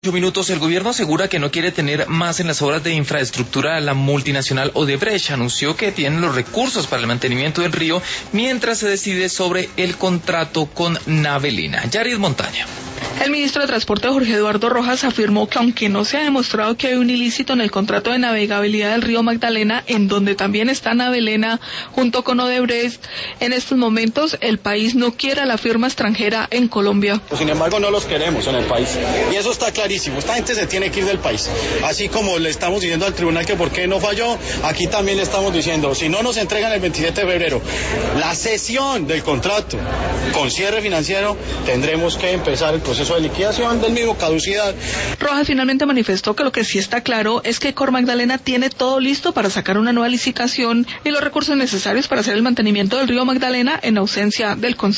Minutos, el gobierno asegura que no quiere tener más en las obras de infraestructura. La multinacional Odebrecht anunció que tiene los recursos para el mantenimiento del río mientras se decide sobre el contrato con Navelena. Yaris Montaña. El ministro de Transporte, Jorge Eduardo Rojas, afirmó que aunque no se ha demostrado que hay un ilícito en el contrato de navegabilidad del río Magdalena, en donde también está Navelena junto con Odebrecht, en estos momentos el país no quiere a la firma extranjera en Colombia. Sin embargo, no los queremos en el país y eso está clarísimo. Esta gente se tiene que ir del país. Así como le estamos diciendo al tribunal que por qué no falló, aquí también le estamos diciendo, si no nos entregan el 27 de febrero la cesión del contrato con cierre financiero, tendremos que empezar el proceso de liquidación del mismo, caducidad. Rojas finalmente manifestó que lo que sí está claro es que Cor Magdalena tiene todo listo para sacar una nueva licitación y los recursos necesarios para hacer el mantenimiento del río Magdalena en ausencia del Consejo.